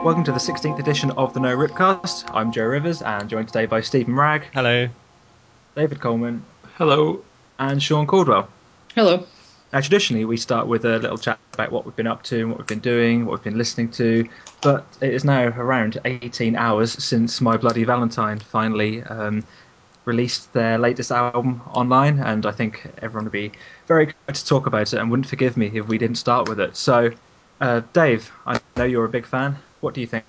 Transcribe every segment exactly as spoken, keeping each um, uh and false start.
Welcome to the sixteenth edition of the No Ripcast. I'm Joe Rivers and joined today by Stephen Ragg, Hello. David Coleman, Hello. and Sean Caldwell. Hello. Now, traditionally, we start with a little chat about what we've been up to and what we've been doing, what we've been listening to, but it is now around eighteen hours since My Bloody Valentine finally um, released their latest album online, and I think everyone would be very excited to talk about it and wouldn't forgive me if we didn't start with it. So, uh, Dave, I know you're a big fan. What do you think?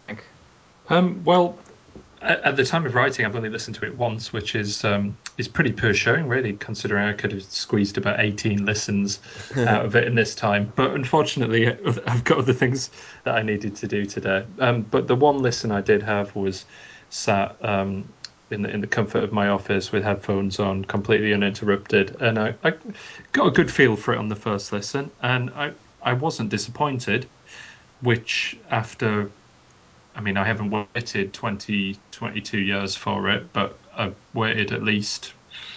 Um, well, at, at the time of writing, I've only listened to it once, which is um, is pretty poor showing, really, considering I could have squeezed about eighteen listens out of it in this time. But unfortunately, I've got other things that I needed to do today. Um, but the one listen I did have was sat um, in the in the comfort of my office with headphones on, completely uninterrupted, and I, I got a good feel for it on the first listen, and I I wasn't disappointed. Which after I mean, I haven't waited twenty, twenty-two years for it, but I've waited at least,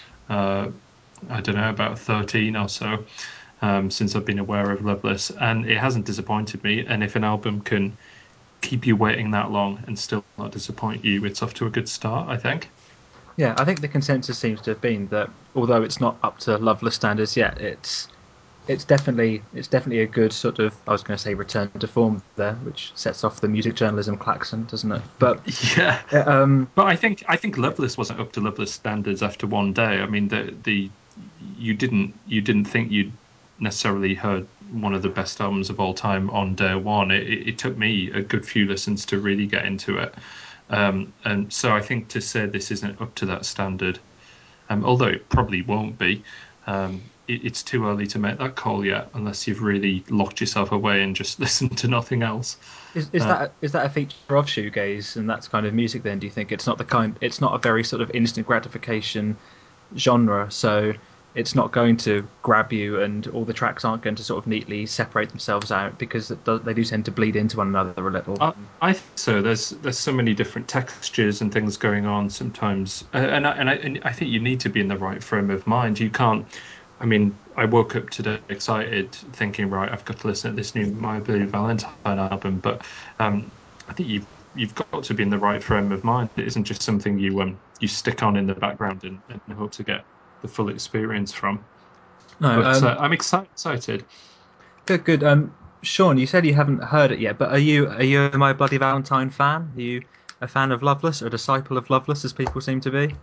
uh, I don't know, about thirteen or so um, since I've been aware of Loveless, and it hasn't disappointed me. And if an album can keep you waiting that long and still not disappoint you, it's off to a good start, I think. Yeah, I think the consensus seems to have been that although it's not up to Loveless standards yet, it's it's definitely it's definitely a good sort of, I was going to say, return to form there, which sets off the music journalism klaxon, doesn't it? But Yeah, uh, um, but I think I think Loveless wasn't up to Loveless standards after one day. I mean, the the you didn't you didn't think you'd necessarily heard one of the best albums of all time on day one. It, it, it took me a good few listens to really get into it, um, and so I think to say this isn't up to that standard, um, although it probably won't be. Um, it, it's too early to make that call yet, unless you've really locked yourself away and just listened to nothing else. is is Uh, that is that a feature of shoegaze and that's kind of music? Then do you think it's not the kind it's not a very sort of instant gratification genre, so it's not going to grab you, and all the tracks aren't going to sort of neatly separate themselves out because it does, they do tend to bleed into one another a little. I, I think so. There's there's so many different textures and things going on sometimes, Uh, and I, and I and I think you need to be in the right frame of mind. You can't. I mean, I woke up today excited, thinking, right, I've got to listen to this new My Blue Valentine album, but um, I think you've you've got to be in the right frame of mind. It isn't just something you um you stick on in the background and, and hope to get the full experience from. No, But um, uh, I'm excited. excited. good, good. Um, Sean, you said you haven't heard it yet, but are you are you a My Bloody Valentine fan? Are you a fan of Loveless, or a disciple of Loveless, as people seem to be?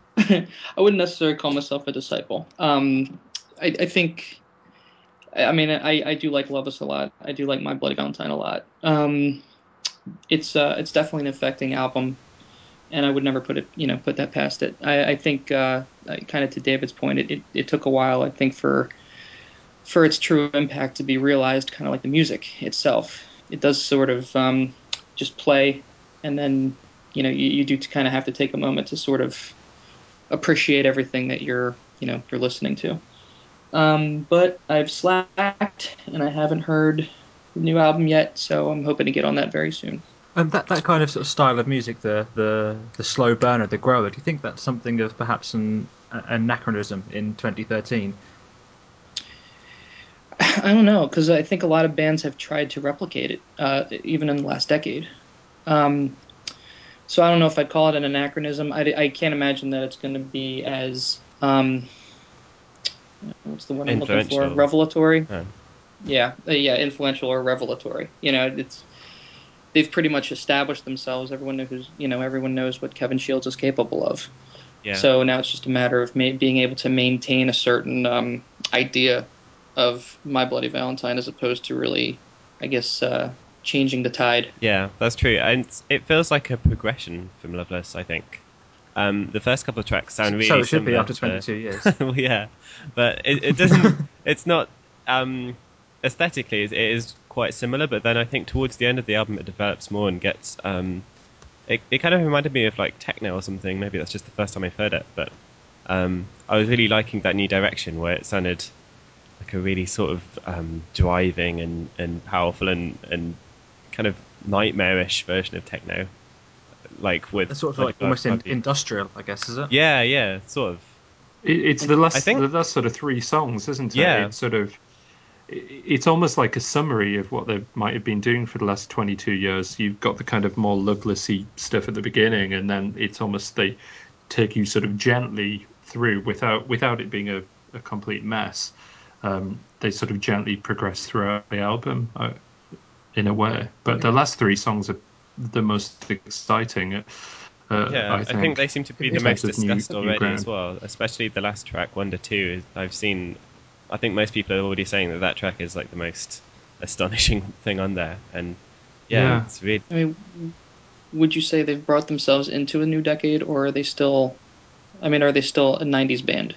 I wouldn't necessarily call myself a disciple. Um, I, I think, I mean, I, I do like Loveless a lot. I do like My Bloody Valentine a lot. Um, it's uh, it's definitely an affecting album, and I would never put it, you know, put that past it. I, I think, uh, kind of to David's point, it, it, it took a while, I think, for for its true impact to be realized. Kind of like the music itself, it does sort of um, just play, and then you know you, you do kind of have to take a moment to sort of appreciate everything that you're you know you're listening to. Um, but I've slacked and I haven't heard the new album yet, so I'm hoping to get on that very soon. Um, that that kind of sort of style of music, the the the slow burner, the grower. Do you think that's something of perhaps an anachronism in twenty thirteen? I don't know, because I think a lot of bands have tried to replicate it, uh, even in the last decade. Um, so I don't know if I'd call it an anachronism. I, I can't imagine that it's going to be as um, what's the word I'm looking for? Influential. Revelatory. Oh. Yeah, uh, yeah, influential or revelatory. You know, it's they've pretty much established themselves. Everyone knows, you know, everyone knows what Kevin Shields is capable of. Yeah. So now it's just a matter of ma- being able to maintain a certain um, idea of My Bloody Valentine, as opposed to really, I guess, uh, changing the tide. Yeah, that's true. And it feels like a progression from Loveless, I think. Um, the first couple of tracks sound So really it should be similar after to... twenty-two years. Well, yeah. But it, it doesn't... It's not... Um, aesthetically, it is quite similar, but then I think towards the end of the album it develops more and gets... Um, it, it kind of reminded me of like techno or something. Maybe that's just the first time I've heard it, but um, I was really liking that new direction where it sounded like a really sort of um, driving and, and powerful and, and kind of nightmarish version of techno, like with It's sort of Bloody like almost in, Bloody. industrial, I guess, is it? Yeah, yeah, sort of. It, it's And the I last think, the last sort of three songs, isn't it? yeah, It's sort of it's almost like a summary of what they might have been doing for the last twenty-two years. You've got the kind of more Lovelessy stuff at the beginning, and then it's almost they take you sort of gently through without without it being a, a complete mess. Um, they sort of gently progress throughout the album uh, in a way. But the last three songs are the most exciting. Uh, Yeah, I I think. think they seem to be in the most terms of new- discussed new already ground. as well, especially the last track, Wonder two. I've seen, I think most people are already saying that that track is like the most astonishing thing on there, and yeah, Yeah. it's really. I mean, would you say they've brought themselves into a new decade, or are they still? I mean, are they still a nineties band?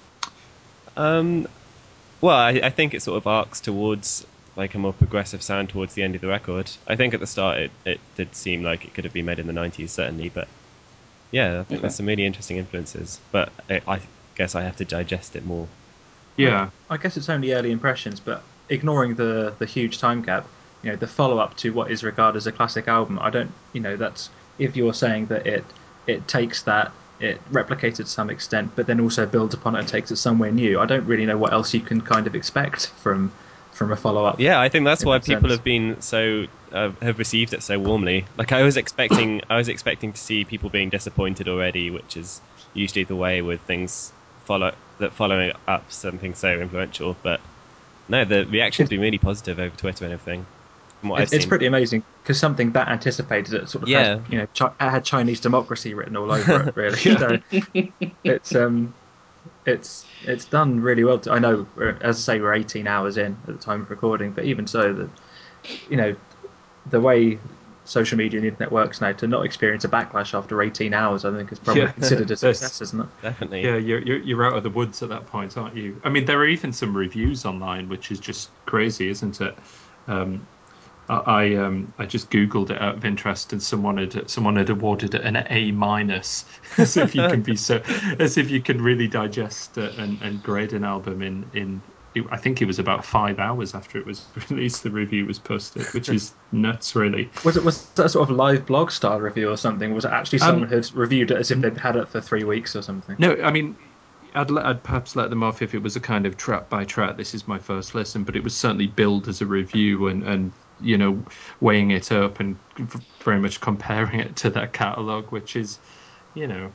Um, well, I, I think it sort of arcs towards like a more progressive sound towards the end of the record. I think at the start it, it did seem like it could have been made in the nineties, certainly, but yeah, I think Okay. there's some really interesting influences. But I, I guess I have to digest it more. Yeah. I guess it's only early impressions, but ignoring the the huge time gap, you know, the follow up to what is regarded as a classic album, I don't, you know, that's if you're saying that it it takes that, it replicates it to some extent, but then also builds upon it and takes it somewhere new. I don't really know what else you can kind of expect from from a follow up. Yeah, I think that's in why that people sense. have been so uh, have received it so warmly. Like I was expecting, I was expecting to see people being disappointed already, which is usually the way with things follow that following up something so influential. But no, the reaction's been really positive over Twitter and everything. From what It's, I've it's seen, pretty amazing because something that anticipated it sort of Yeah. had, you know, chi- it had Chinese democracy written all over it. Really, Yeah. so it's um, it's it's done really well. I know, we're- as I say, we're eighteen hours in at the time of recording, but even so, the you know, the way social media and the internet works now, to not experience a backlash after eighteen hours, I think is probably Yeah. considered a That's- success, isn't it? definitely. Yeah, you're, you're you're out of the woods at that point, aren't you? I mean, there are even some reviews online, which is just crazy, isn't it? Um, I I, um, I just googled it out of interest, and someone had someone had awarded it an A minus, as if you can be so, as if you can really digest uh, and and grade an album in in. It, I think it was about five hours after it was released. The review was posted, which is nuts, really. Was it was that sort of live blog style review or something? Was it actually Um, someone had reviewed it as if they'd had it for three weeks or something? No, I mean, I'd, let- I'd perhaps let them off if it was a kind of track by track. This is my first listen, but it was certainly billed as a review and, and you know, weighing it up and v- very much comparing it to their catalogue, which is, you know,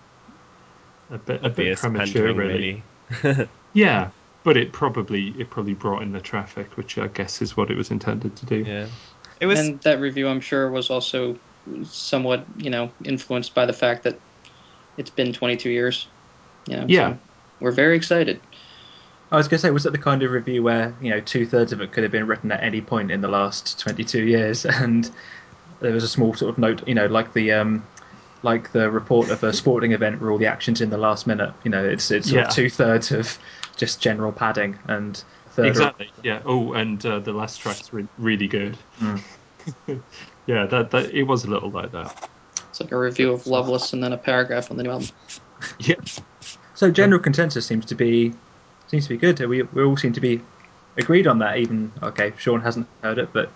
a bit a bit Obvious premature, pandering, really. really. Yeah, but it probably it probably brought in the traffic, which I guess is what it was intended to do. Yeah, it was. And that review, I'm sure, was also somewhat, you know, influenced by the fact that it's been twenty-two years. You know, Yeah. so we're very excited. I was going to say, was it the kind of review where, you know, two thirds of it could have been written at any point in the last twenty-two years, and there was a small sort of note, you know, like the um, like the report of a sporting event where all the action's in the last minute. You know, it's it's sort Yeah. of two thirds of just general padding and a third. Exactly. Yeah. Oh, and uh, the last track's re- really good. Mm. Yeah, that that it was a little like that. It's like a review of Loveless and then a paragraph on the new album. Yeah. So general consensus seems to be seems to be good. We we all seem to be agreed on that. Even okay, Sean hasn't heard it, but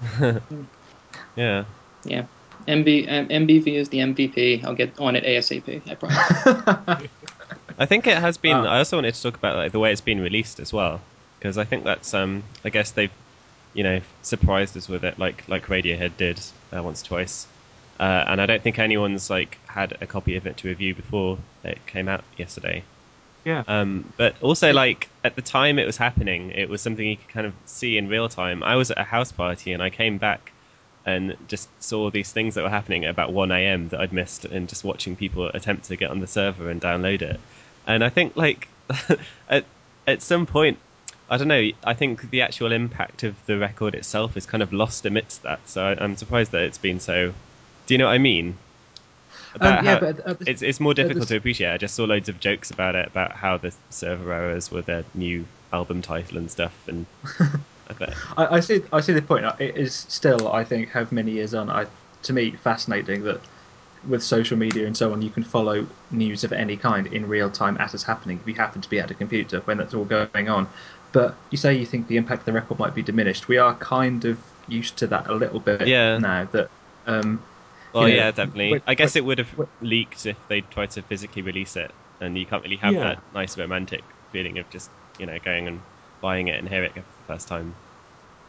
Yeah. Yeah. M B, um, M B V is the M V P. I'll get on it ASAP, I promise. I think it has been. Wow. I also wanted to talk about like the way it's been released as well, because I think that's. Um, I guess they've, you know, surprised us with it, like like Radiohead did uh, once or twice, uh, and I don't think anyone's like had a copy of it to review before it came out yesterday. Yeah. Um, but also, like at the time it was happening, it was something you could kind of see in real time. I was at a house party and I came back and just saw these things that were happening at about one a.m. that I'd missed, and just watching people attempt to get on the server and download it. And I think, like, at at some point, I don't know. I think the actual impact of the record itself is kind of lost amidst that. So I, I'm surprised that it's been so. Do you know what I mean? About Um, yeah, how but at the- it's it's more at the- difficult to appreciate. I just saw loads of jokes about it, about how the server errors were their new album title and stuff. And I bet, I, I see. I see the point. It is still, I think, how many years on, I to me fascinating that with social media and so on, you can follow news of any kind in real time as it's happening. If you happen to be at a computer when that's all going on, but you say you think the impact of the record might be diminished. We are kind of used to that a little bit Yeah. now. That um, well, you know, yeah, definitely. when- I guess when- it would have when- leaked if they tried to physically release it, and you can't really have Yeah. that nice romantic feeling of just you know going and buying it and hearing it for the first time.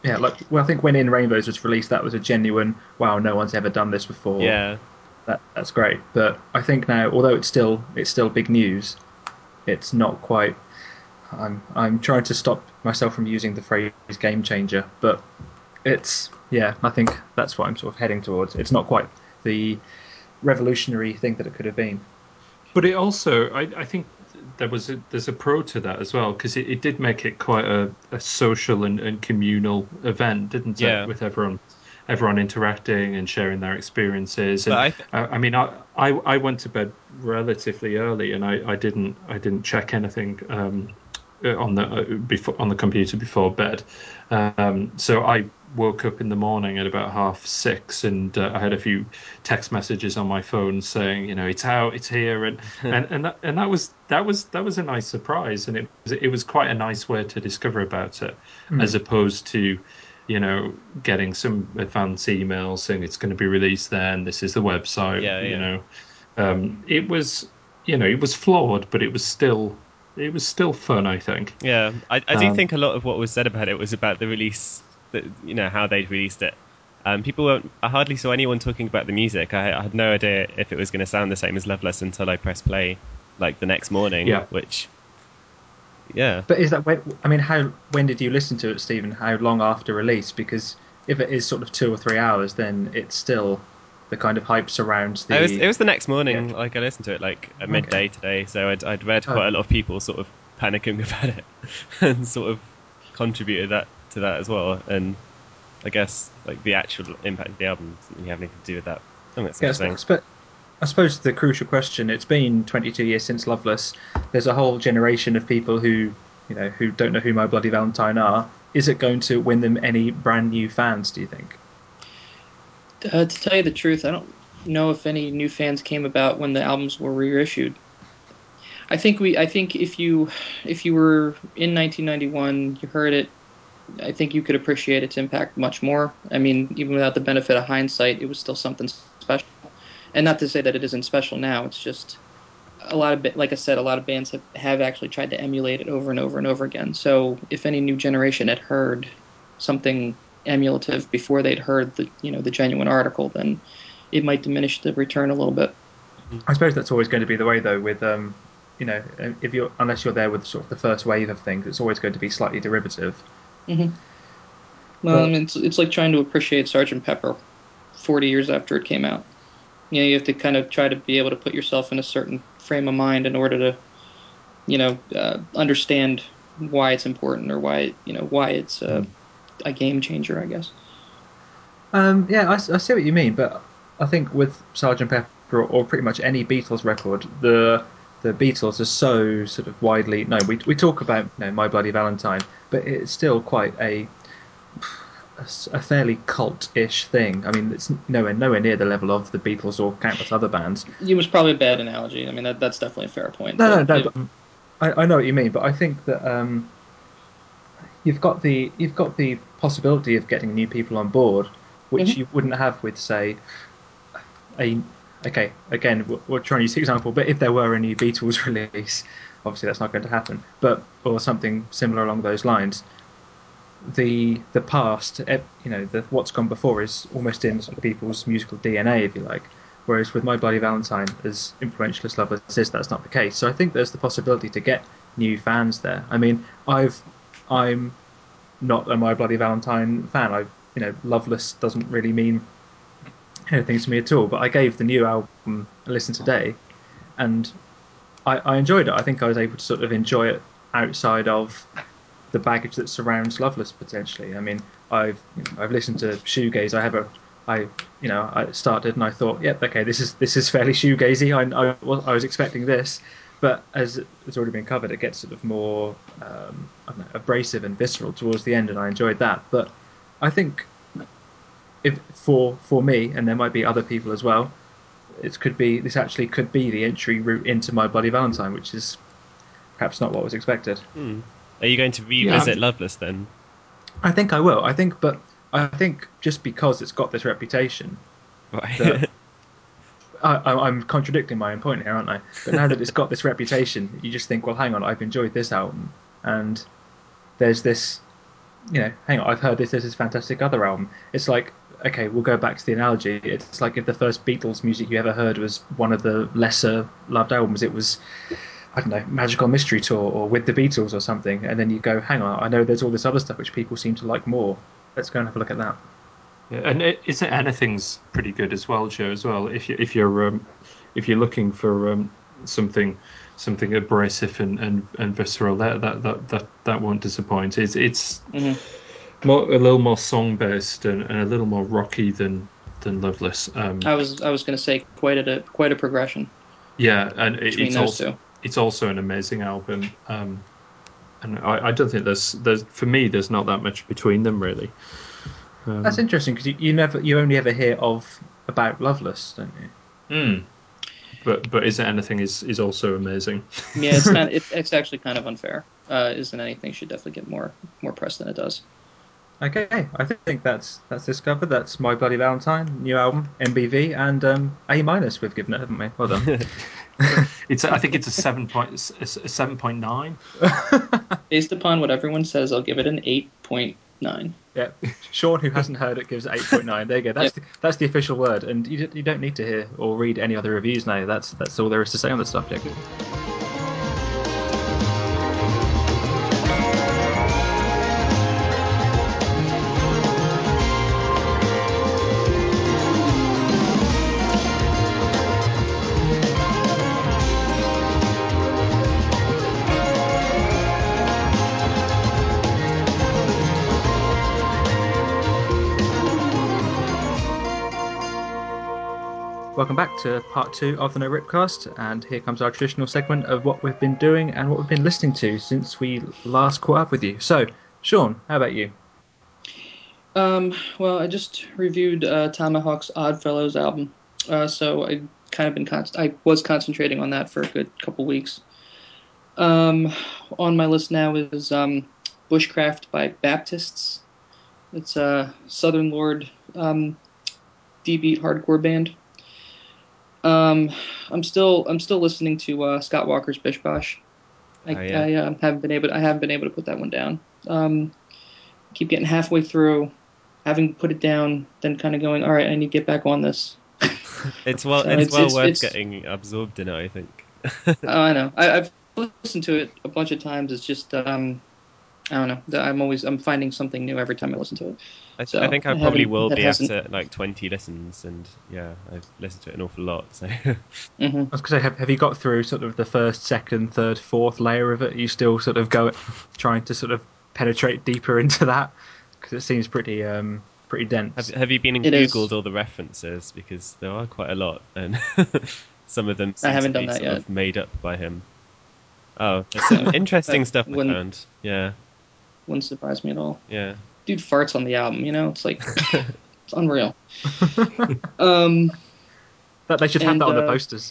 yeah, like well, I think when In Rainbows was released, that was a genuine wow, no one's ever done this before. Yeah, That that's great. But I think now, although it's still it's still big news, it's not quite. I'm I'm trying to stop myself from using the phrase game changer, but it's yeah, I think that's what I'm sort of heading towards. It's not quite the revolutionary thing that it could have been. But it also, I, I think there was a, there's a pro to that as well because it, it did make it quite a, a social and, and communal event, didn't it? yeah. With everyone everyone interacting and sharing their experiences. But And I th- uh, I mean, I, I I went to bed relatively early, and I, I didn't I didn't check anything um, uh, on the uh, before on the computer before bed. Um, so I woke up in the morning at about half six, and uh, I had a few text messages on my phone saying, you know, it's out, it's here, and and and that, and that was that was that was a nice surprise, and it was it was quite a nice way to discover about it, Mm. as opposed to, you know, getting some advance emails saying it's going to be released then, this is the website, yeah, you yeah. know. Um, it was, you know, it was flawed, but it was still it was still fun, I think. Yeah, I, I do Um, think a lot of what was said about it was about the release, that you know how they'd released it. Um, people weren't. I hardly saw anyone talking about the music. I, I had no idea if it was going to sound the same as Loveless until I pressed play, like the next morning. yeah. Which, yeah, But is that when? I mean, how when did you listen to it, Stephen? How long after release? Because if it is sort of two or three hours, then it's still the kind of hype surrounds it was the. it was the next Yeah. morning. Like I listened to it like at Okay. midday today, so I'd, I'd read Oh. quite a lot of people sort of panicking about it, and sort of contributed that to that as well. And I guess like the actual impact of the album doesn't really have anything to do with that. I think that's Yeah, I interesting. suppose, I suppose the crucial question. It's been twenty-two years since Loveless. There's a whole generation of people who, you know, who don't know who My Bloody Valentine are. Is it going to win them any brand new fans? Do you think? Uh, to tell you the truth, I don't know if any new fans came about when the albums were reissued. I think we, I think if you, if you were in nineteen ninety-one, you heard it. I think you could appreciate its impact much more. I mean, even without the benefit of hindsight, it was still something special. And not to say that it isn't special now. It's just a lot of, like I said, a lot of bands have, have actually tried to emulate it over and over and over again. So if any new generation had heard something emulative before they'd heard the, you know, the genuine article, then it might diminish the return a little bit. I suppose that's always going to be the way, though. With um, you know, if you're unless you're there with sort of the first wave of things, it's always going to be slightly derivative. hmm Well, I But mean, it's it's like trying to appreciate Sergeant Pepper forty years after it came out. You know, you have to kind of try to be able to put yourself in a certain frame of mind in order to, you know, uh, understand why it's important or why, you know, why it's uh, a game changer, I guess. um, yeah, I, I see what you mean. But I think with Sergeant Pepper or, or pretty much any Beatles record, the the Beatles are so sort of widely. No, we we talk about you know, My Bloody Valentine, but it's still quite a a, s- a fairly cult-ish thing. I mean, it's nowhere nowhere near the level of the Beatles or countless other bands. It was probably a bad analogy. I mean, that that's definitely a fair point. No, no, But no. it, But I, I know what you mean. But I think that um, you've got the you've got the possibility of getting new people on board, which mhm. you wouldn't have with say a. Okay, again, we're, we're trying to use the example, but if there were a new Beatles release, obviously that's not going to happen. But or something similar along those lines, the the past, eh, you know, the what's gone before is almost in sort of people's musical D N A, if you like. Whereas with My Bloody Valentine, as influential as Loveless is, that's not the case. So I think there's the possibility to get new fans there. I mean, I've I'm not a My Bloody Valentine fan. I you know, Loveless doesn't really mean anything to me at all. But I gave the new album a listen today, and I, I enjoyed it. I think I was able to sort of enjoy it outside of the baggage that surrounds Loveless potentially. I mean, I've you know, I've listened to shoegaze. I have a I you know I started and I thought, yep, okay, this is this is fairly shoegazy. I I, well, I was expecting this, but as it's already been covered, it gets sort of more um, I don't know, abrasive and visceral towards the end, and I enjoyed that. But I think if for for me, and there might be other people as well, it could be this actually could be the entry route into My Bloody Valentine, which is perhaps not what was expected. Hmm. Are you going to Yeah, revisit Loveless then? I think I will. I think, but I think just because it's got this reputation that Right. I, I, I'm contradicting my own point here, aren't I? But now that it's got this reputation, you just think, well, hang on, I've enjoyed this album, and there's this you know, hang on, I've heard this. This is fantastic other album. It's like, okay, we'll go back to the analogy. It's like if the first Beatles music you ever heard was one of the lesser loved albums. It was, I don't know, Magical Mystery Tour or With the Beatles or something. And then you go, hang on, I know there's all this other stuff which people seem to like more. Let's go and have a look at that. Yeah, and it, isn't anything's pretty good as well, Joe? As well, if you if you're um, if you're looking for um, something something abrasive and, and, and visceral, that, that that that that won't disappoint. It's it's Mhm. more a little more song based and, and a little more rocky than than Loveless. Um, I was I was going to say quite a quite a progression yeah, and it, between it's those also two. it's also an amazing album. Um, and I, I don't think there's there's for me there's not that much between them really. Um, That's interesting because you, you never, you only ever hear of about Loveless, don't you? mm, but but Is It Anything is is also amazing. Yeah, it's kind of, it's it's actually kind of unfair. Uh, isn't anything should definitely get more more press than it does. Okay, I think that's that's discovered. That's My Bloody Valentine, new album, M B V, and um, A minus we've given it, haven't we? Well done. It's a, I think it's a seven point a seven point nine. Based upon what everyone says, I'll give it an eight point nine. Yeah, Sean, who hasn't heard it, gives it eight point nine. There you go. That's Yep. the, that's the official word, and you you don't need to hear or read any other reviews now. That's that's all there is to say on the subject. Welcome back to part two of the No Ripcast, and here comes our traditional segment of what we've been doing and what we've been listening to since we last caught up with you. So, Sean, how about you? Um, well, I just reviewed uh, Tomahawk's Oddfellows album, uh, so I kind of been con- I was concentrating on that for a good couple weeks. Um, on my list now is um, Bushcraft by Baptists. It's a Southern Lord um, D-beat hardcore band. Um, I'm still I'm still listening to uh, Scott Walker's Bish Bosh. I, Oh, yeah. I uh, haven't been able I haven't been able to put that one down. Um, keep getting halfway through, having put it down, then kind of going, all right, I need to get back on this. It's well, So it's it's well it's worth it's. getting absorbed in it, I think. Oh, I know. I, I've listened to it a bunch of times. It's just um, I don't know. I'm always I'm finding something new every time I listen to it. I, th- I So think I I probably haven't will that be hasn't. after like twenty listens, and yeah, I've listened to it an awful lot. So Mm-hmm. I was going to say, have, have you got through sort of the first, second, third, fourth layer of it? Are you still sort of go trying to sort of penetrate deeper into that? Because it seems pretty um, pretty have dense. have you been and It googled is. all the references, because there are quite a lot, and some of them I seem to haven't done be that sort yet. of made up by him. Oh, there's some interesting That stuff I wouldn't found. Yeah, wouldn't surprise me at all. yeah. Dude farts on the album. You know, it's like it's unreal. Um, That they should have that and on the uh, posters.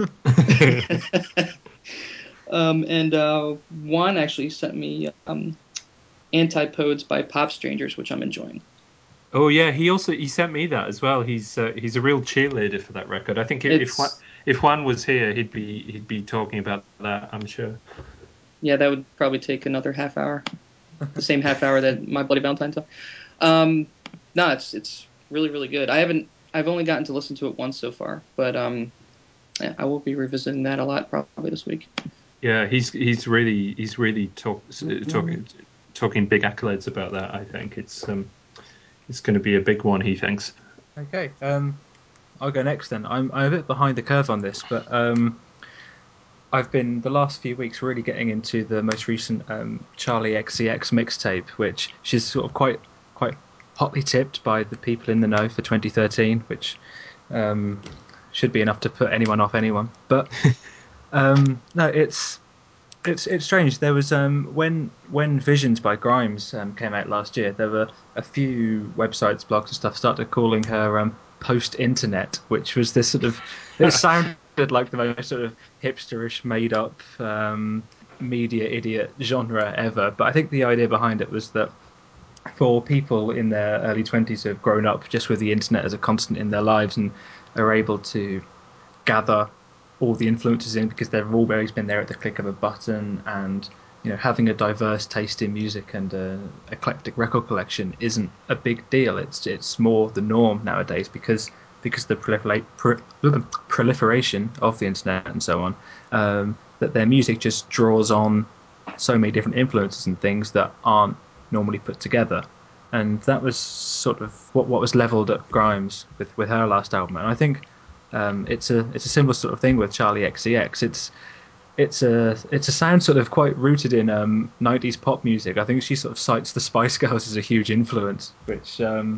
um, and uh, Juan actually sent me um, Antipodes by Pop Strangers, which I'm enjoying. Oh yeah, he also he sent me that as well. He's uh, he's a real cheerleader for that record. I think if if Juan, It's if Juan was here, he'd be he'd be talking about that. I'm sure. yeah, that would probably take another half hour, the same half hour that My Bloody Valentine took. Um, no, it's it's really really good. I haven't I've only gotten to listen to it once so far, but um, yeah, I will be revisiting that a lot probably this week. Yeah, he's he's really he's really talk, talking talking big accolades about that. I think it's um it's going to be a big one. He thinks. Okay, um, I'll go next then. I'm I'm a bit behind the curve on this, but um, I've been the last few weeks really getting into the most recent um, Charlie X C X mixtape, which she's sort of quite quite hotly tipped by the people in the know for twenty thirteen, which um, should be enough to put anyone off anyone. But um, no, it's it's it's strange. There was um, when when Visions by Grimes um, came out last year, there were a few websites, blogs, and stuff started calling her um, post-internet, which was this sort of it sounded like the most sort of hipsterish, made-up um, media idiot genre ever. But I think the idea behind it was that for people in their early twenties who have grown up just with the internet as a constant in their lives and are able to gather all the influences in because they've always been there at the click of a button and you know, having a diverse taste in music and an eclectic record collection isn't a big deal. It's it's more the norm nowadays because because of the proliferate, pro, proliferation of the internet and so on. Um, that their music just draws on so many different influences and things that aren't normally put together. And that was sort of what what was leveled at Grimes with, with her last album. And I think um, it's a it's a similar sort of thing with Charlie X C X. It's it's a it's a sound sort of quite rooted in um, nineties pop music. I think she sort of cites the Spice Girls as a huge influence, which um,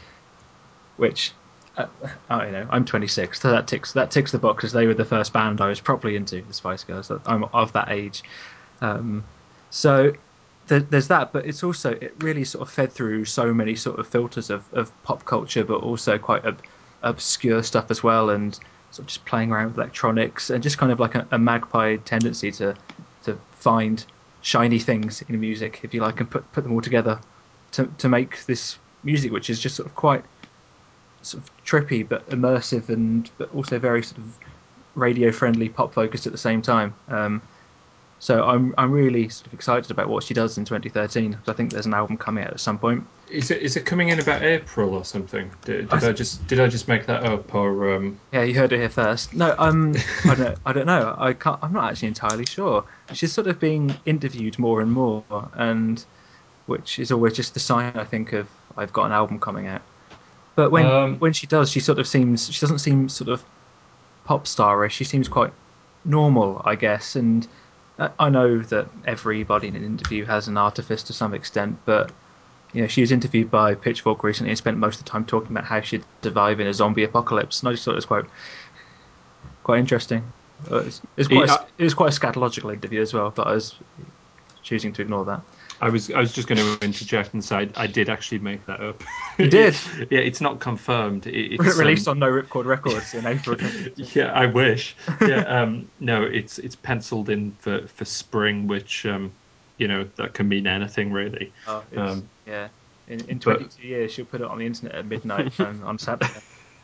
which uh, I don't know. I'm twenty-six, so that ticks that ticks the box, as they were the first band I was properly into, the Spice Girls. I'm of that age, um, so there, there's that. But it's also it really sort of fed through so many sort of filters of, of pop culture, but also quite ob- obscure stuff as well, and sort of just playing around with electronics and just kind of like a, a magpie tendency to to find shiny things in music, if you like, and put put them all together to to make this music, which is just sort of quite sort of trippy but immersive and but also very sort of radio friendly, pop focused at the same time. Um, so I'm I'm really sort of excited about what she does in twenty thirteen, because I think there's an album coming out at some point. Is it is it coming in about April or something? Did, I did I, th- just did I just make that up or um... Yeah, you heard it here first. No, um, I don't I don't know. I can't. I'm not actually entirely sure. She's sort of being interviewed more and more, and which is always just a sign, I think, of I've got an album coming out. But when Um, when she does, she sort of seems she doesn't seem sort of pop starish. She seems quite normal, I guess. And I I know that everybody in an interview has an artifice to some extent, but you know, she was interviewed by Pitchfork recently and spent most of the time talking about how she'd survive in a zombie apocalypse. And I just thought it was quite quite interesting. Uh, It's, it's it, quite I, a, it was quite a scatological interview as well, but I was choosing to ignore that. I was I was just going to interject and say I, I did actually make that up. You did. Yeah, it's not confirmed. It, it's Released um, on No Ripcord Records in April twenty thirteen. yeah, I wish. Yeah, um, no, it's it's penciled in for for spring, which um, you know, that can mean anything really. Oh, it's Um, yeah. In in but twenty-two years, she'll put it on the internet at midnight on, on Saturday.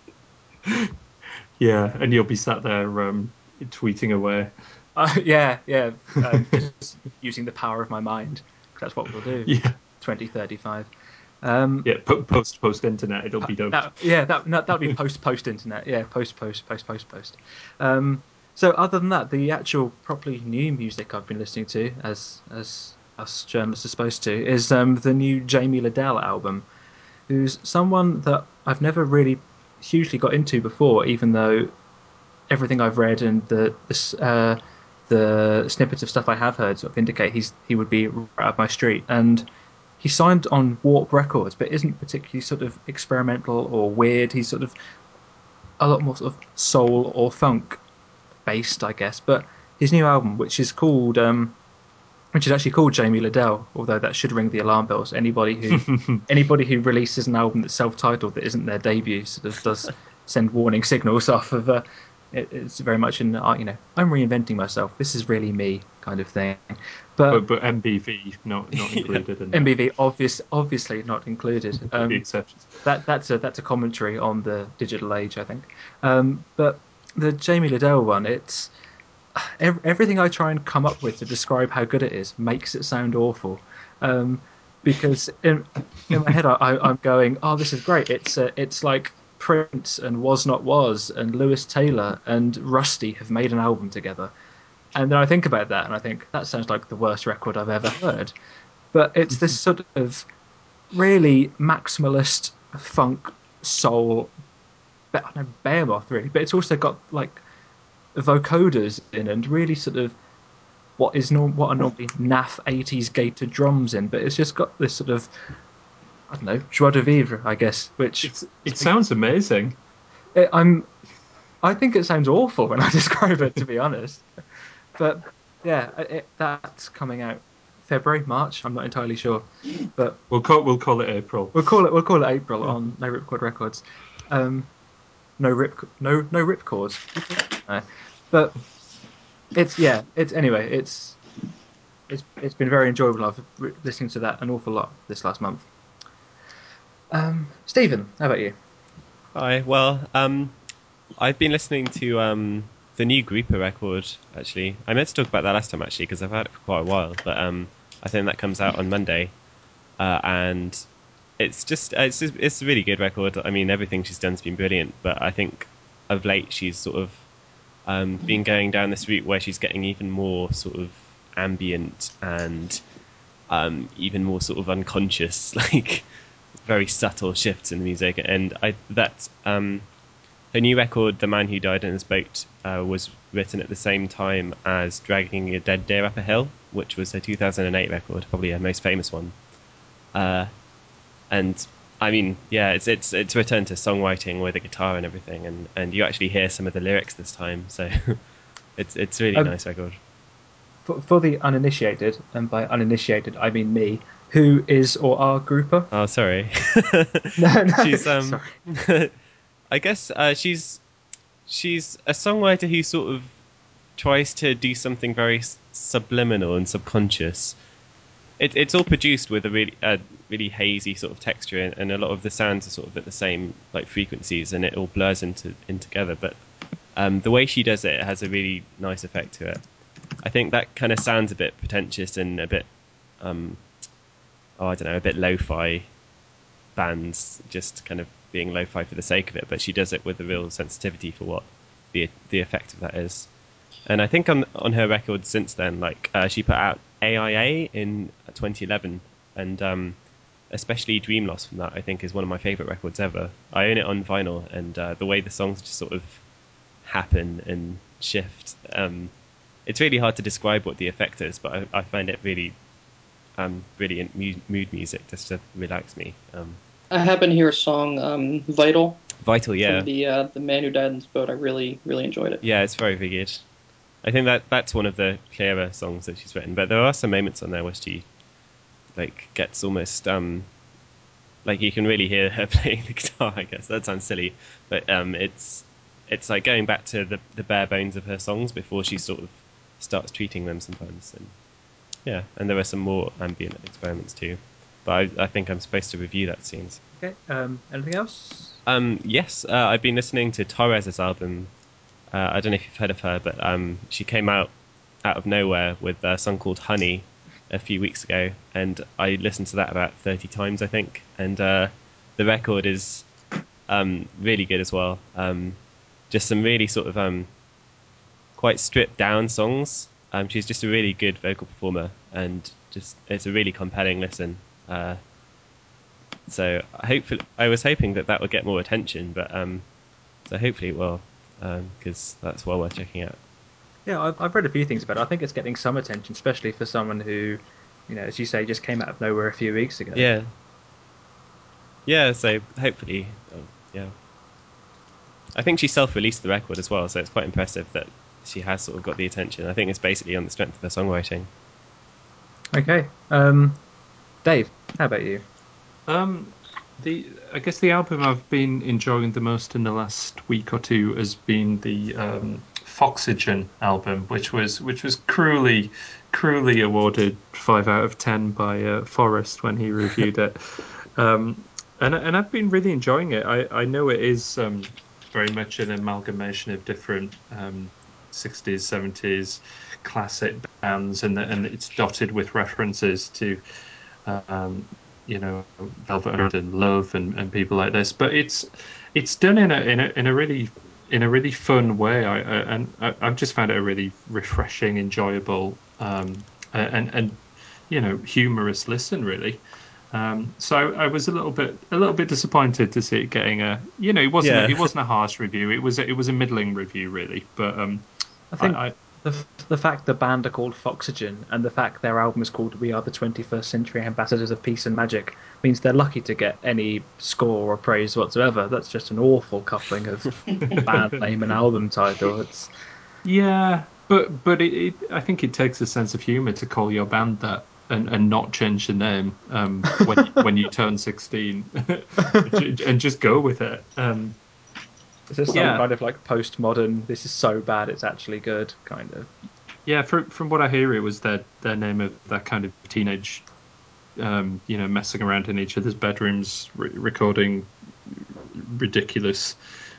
yeah, and you'll be sat there um, tweeting away. Uh, yeah, yeah. Um, just using the power of my mind. That's what we'll do. Yeah, twenty thirty-five. Um, yeah. Po- post post internet, it'll be done. that yeah, that that that'll be post post internet. Yeah, post post post post post. Um, so other than that, the actual properly new music I've been listening to, as as us journalists are supposed to, is um, the new Jamie Liddell album, who's someone that I've never really hugely got into before, even though everything I've read and the the, uh, the snippets of stuff I have heard sort of indicate he's he would be right up my street. And he signed on Warp Records, but isn't particularly sort of experimental or weird. He's sort of a lot more sort of soul or funk based, I guess. But his new album, which is called um, which is actually called Jamie Liddell, although that should ring the alarm bells. Anybody who anybody who releases an album that's self-titled that isn't their debut sort of does send warning signals off of. Uh, it, it's very much an uh, you know, I'm reinventing myself. This is really me kind of thing. But But but M B V not not Yeah. included in that. M B V obvious obviously not included. With the Um, exceptions. that that's a that's a commentary on the digital age, I think. Um, but the Jamie Liddell one, it's ev- everything I try and come up with to describe how good it is makes it sound awful. Um, because in in my head I, I, I'm going, oh, this is great. It's uh, it's like Prince and Was Not Was and Lewis Taylor and Rusty have made an album together. And then I think about that and I think that sounds like the worst record I've ever heard. But it's this sort of really maximalist funk soul, I don't know, Behemoth really, but it's also got like vocoders in and really sort of what is norm what are normally naff eighties gated drums in, but it's just got this sort of, I don't know, joie de vivre, I guess, which It's it sounds amazing. it, I'm I think it sounds awful when I describe it, to be honest. But yeah, it, that's coming out February, March. I'm not entirely sure, but We'll call we'll call it April. we'll call it we'll call it April on No Ripcord Records. Um, no rip no no ripcord. No. But it's yeah it's anyway it's it's it's been very enjoyable. I've re- listening to that an awful lot this last month. Um, Stephen, how about you? Hi. Well, um, I've been listening to um, the new Grouper record, actually. I meant to talk about that last time, actually, because I've had it for quite a while. But um, I think that comes out on Monday. Uh, and it's just, uh, it's just, it's a really good record. I mean, everything she's done's been brilliant. But I think of late she's sort of um, been going down this route where she's getting even more sort of ambient and um, even more sort of unconscious, like very subtle shifts in the music. And I that... Um, Her new record, The Man Who Died in His Boat, uh, was written at the same time as Dragging a Dead Deer Up a Hill, which was her two thousand eight record, probably her most famous one. Uh, and, I mean, yeah, it's it's it's returned to songwriting with a guitar and everything, and, and you actually hear some of the lyrics this time, so it's it's a really Um, nice record. For, for the uninitiated, and by uninitiated I mean me, who is or are Grouper? Oh, sorry. No, no, She's, um... sorry. I guess uh, she's she's a songwriter who sort of tries to do something very s- subliminal and subconscious. It, it's all produced with a really uh, really hazy sort of texture, and, and a lot of the sounds are sort of at the same like frequencies, and it all blurs into in together. But um, the way she does it has a really nice effect to it. I think that kind of sounds a bit pretentious and a bit, um, oh I don't know, a bit lo-fi bands just kind of being lo-fi for the sake of it, but she does it with a real sensitivity for what the the effect of that is. And I think on on her records since then, like uh, she put out A I A in twenty eleven, and um, especially Dream Loss from that, I think, is one of my favourite records ever. I own it on vinyl, and uh, the way the songs just sort of happen and shift, um, it's really hard to describe what the effect is, but I, I find it really um, brilliant mu- mood music just to relax me. Um, I happen to hear a song, um, "Vital," Vital, yeah. from the uh, the Man Who Died in His Boat. I really really enjoyed it. Yeah, it's very, very good. I think that that's one of the clearer songs that she's written, but there are some moments on there where she like gets almost um like you can really hear her playing the guitar. I guess that sounds silly, but um it's it's like going back to the the bare bones of her songs before she sort of starts treating them sometimes. And yeah, and there are some more ambient experiments too, but I, I think I'm supposed to review that scenes. Okay. Um, anything else? Um, yes, uh, I've been listening to Torres's album. Uh, I don't know if you've heard of her, but um, she came out out of nowhere with a song called Honey a few weeks ago, and I listened to that about thirty times, I think. And uh, the record is um, really good as well. Um, just some really sort of um, quite stripped down songs. Um, she's just a really good vocal performer, and just it's a really compelling listen. Uh, so hopefully, I was hoping that that would get more attention, but um, so hopefully it will, because um, that's well worth checking out. Yeah, I've, I've read a few things about it. I think it's getting some attention, especially for someone who, you know, as you say, just came out of nowhere a few weeks ago. Yeah, yeah. So hopefully, oh, yeah. I think she self-released the record as well, so it's quite impressive that she has sort of got the attention. I think it's basically on the strength of her songwriting. Okay. Um, Dave, how about you? Um, the I guess the album I've been enjoying the most in the last week or two has been the um, Foxygen album, which was which was cruelly cruelly awarded five out of ten by uh, Forrest when he reviewed it. Um, and and I've been really enjoying it. I I know it is um, very much an amalgamation of different um, sixties, seventies classic bands, and and it's dotted with references to. Um, you know, Velvet Underground and Love and, and people like this, but it's it's done in a in a in a really in a really fun way. I, I and I, I've just found it a really refreshing, enjoyable, um, and and you know, humorous listen, really. Um, so I was a little bit a little bit disappointed to see it getting a you know it wasn't a, Yeah, it wasn't a harsh review. It was a, it was a middling review, really. But um, I I, think I the the fact the band are called Foxygen and the fact their album is called "We Are the twenty-first Century Ambassadors of Peace and Magic" means they're lucky to get any score or praise whatsoever. That's just an awful coupling of band name and album title. It's Yeah, but but it, it I think it takes a sense of humor to call your band that and, and not change the name um, when you, when you turn sixteen and just go with it. Um, Is this some yeah, kind of like postmodern? This is so bad, it's actually good kind of. yeah. From from what I hear, it was their their name of that kind of teenage, um, you know, messing around in each other's bedrooms, re- recording ridiculous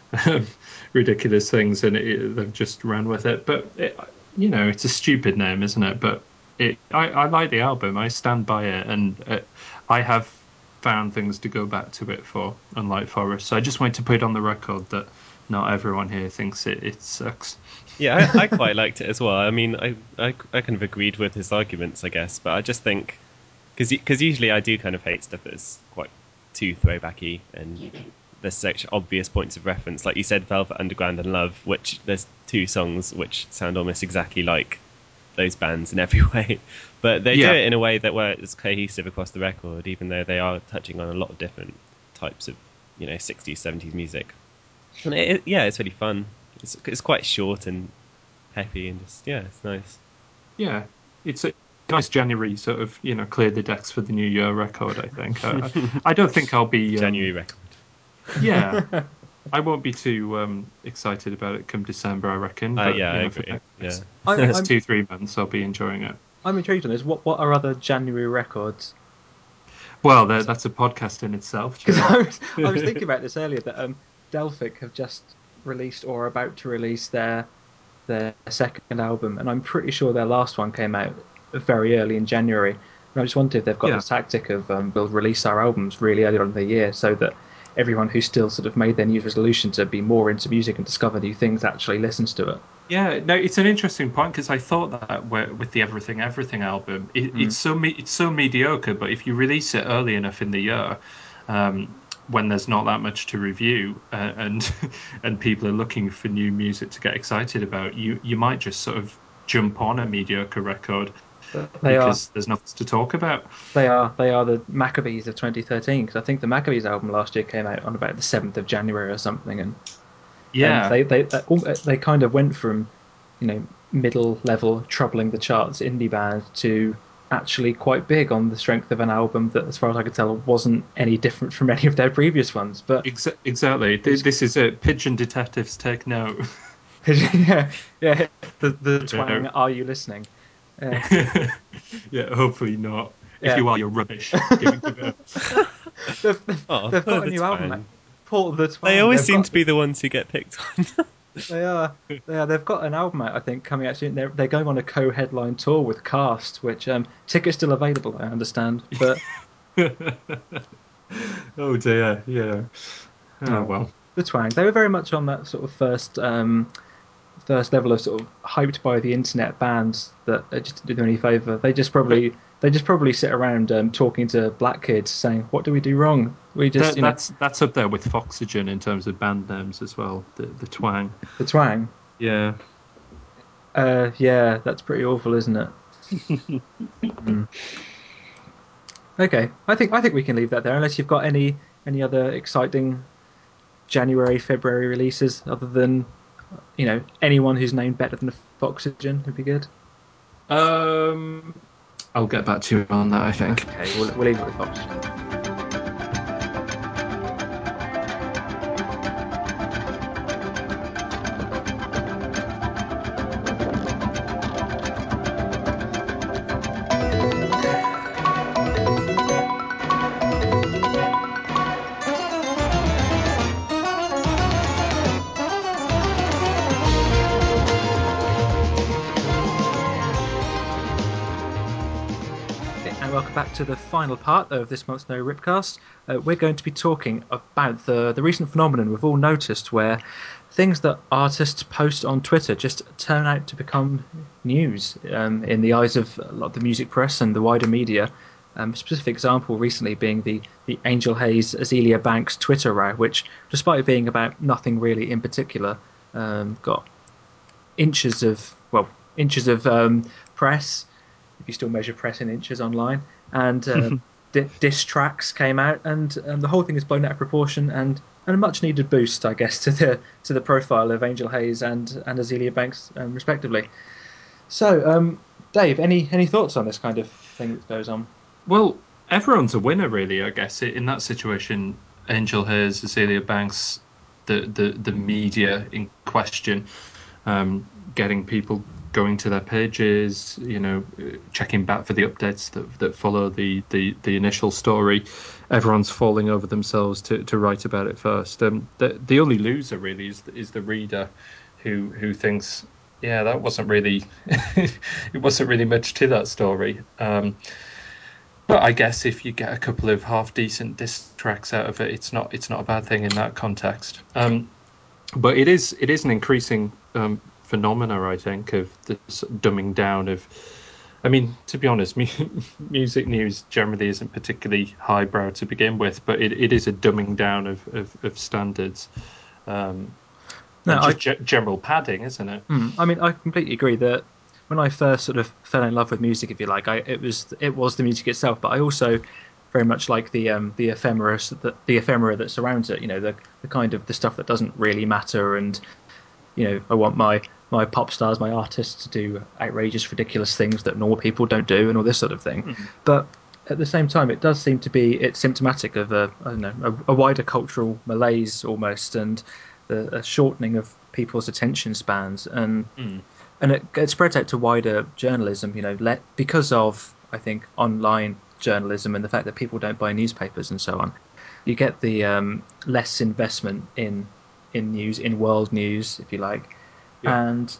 ridiculous things, and it, they've just ran with it. But it, you know, it's a stupid name, isn't it? But it, I, I like the album. I stand by it, and it, I have found things to go back to it for, unlike Forest. So I just wanted to put it on the record that not everyone here thinks it, it sucks. Yeah, I, I quite liked it as well. I mean, I, I, I kind of agreed with his arguments, I guess, but I just think because usually I do kind of hate stuff that's quite too throwbacky and there's such obvious points of reference. Like you said, Velvet Underground and Love, which there's two songs which sound almost exactly like those bands in every way, but they Yeah. do it in a way that where it's cohesive across the record, even though they are touching on a lot of different types of, you know, sixties, seventies music. And it, it, yeah, it's really fun. It's, it's quite short and peppy and just, yeah, it's nice. Yeah, it's a nice January sort of, you know, clear the decks for the new year record, I think. I, I don't think I'll be... Um, January record. Yeah, I won't be too um, excited about it come December, I reckon. Uh, But, yeah, you I know, for agree. the Yeah. next, I, next I'm, two, three months, I'll be enjoying it. I'm intrigued on this. What what are other January records? Well, that- that's a podcast in itself. Because Joe. I was, I was thinking about this earlier that um, Delphic have just released or are about to release their their second album, and I'm pretty sure their last one came out very early in January. And I just wondered if they've got Yeah. this tactic of um, we'll release our albums really early on in the year so that everyone who's still sort of made their New Year's resolution to be more into music and discover new things actually listens to it. Yeah, no, it's an interesting point because I thought that where- with the Everything Everything album, it, Mm. it's so me- it's so mediocre. But if you release it early enough in the year, um, when there's not that much to review, uh, and and people are looking for new music to get excited about, you you might just sort of jump on a mediocre record But they are because there's nothing to talk about. they are they are the Maccabees of twenty thirteen because I think the Maccabees album last year came out on about the seventh of January or something, and and Yeah, they they they, they kind of went from, you know, middle level troubling the charts indie band to actually quite big on the strength of an album that, as far as I could tell, wasn't any different from any of their previous ones. But ex- exactly. Th- This is it. Pigeon detectives take note. yeah, yeah, the the Yeah. twang. Are you listening? Yeah, Yeah, hopefully not. If yeah. you are, you're rubbish. Give it, give it up. they've, they've, Oh, they've got a the new album, twang. Paul the Twang. They always They've seem got to be the ones who get picked on. They are. They are. They've got an album out, I think, coming out soon. They're they're going on a co-headline tour with Cast, which um tickets still available, I understand. But Oh dear, yeah. Oh oh, well. the Twang, they were very much on that sort of first um first level of sort of hyped by the internet bands that it just didn't do them any favour. They just probably they just probably sit around um, talking to black kids, saying, "What do we do wrong? We just, That, you know, that's that's up there with Foxygen in terms of band names as well. The the twang. the Twang." Yeah. Uh, yeah, that's pretty awful, isn't it? Mm. Okay, I think I think we can leave that there, unless you've got any any other exciting January, February releases other than, you know, anyone who's named better than Foxygen would be good. Um, I'll get back to you on that. I think. Okay, we'll, we'll leave it with Foxygen. And welcome back to the final part of this month's No Ripcast. Uh, we're going to be talking about the the recent phenomenon we've all noticed, where things that artists post on Twitter just turn out to become news um, in the eyes of a lot of the music press and the wider media. Um, a specific example recently being the, the Angel Hayes Azealia Banks Twitter row, which, despite being about nothing really in particular, um, got inches of well inches of um, press, if you still measure press in inches online, and uh, di- diss tracks came out, and um, the whole thing is blown out of proportion, and, and a much needed boost, I guess, to the to the profile of Angel Hayes and and Azealia Banks, um, respectively. So, um, Dave, any any thoughts on this kind of thing that goes on? Well, everyone's a winner, really. I guess in that situation, Angel Hayes, Cecilia Banks, the the the media in question, um, getting people going to their pages, you know, checking back for the updates that that follow the the, the initial story. Everyone's falling over themselves to, to write about it first. Um, the the only loser really is is the reader, who who thinks, yeah, that wasn't really it wasn't really much to that story. Um, but I guess if you get a couple of half decent diss tracks out of it, it's not it's not a bad thing in that context. Um, but it is it is an increasing um, phenomena, I think, of this dumbing down of. I mean, to be honest, mu- music news generally isn't particularly highbrow to begin with, but it, it is a dumbing down of of, of standards. Um, No, and I, just ge- general padding, isn't it? mm, I mean, I completely agree that when I first sort of fell in love with music, if you like, I, it was it was the music itself, but I also very much like the um, the ephemera the, the ephemera that surrounds it. You know, the the kind of the stuff that doesn't really matter, and you know, I want my my pop stars, my artists to do outrageous, ridiculous things that normal people don't do, and all this sort of thing. Mm. But at the same time, it does seem to be it's symptomatic of a I don't know a, a wider cultural malaise almost, and the a shortening of people's attention spans, and Mm. and it, it spreads out to wider journalism. You know, let because of I think online journalism and the fact that people don't buy newspapers and so on, you get the um, less investment in in news, in world news, if you like, Yeah. and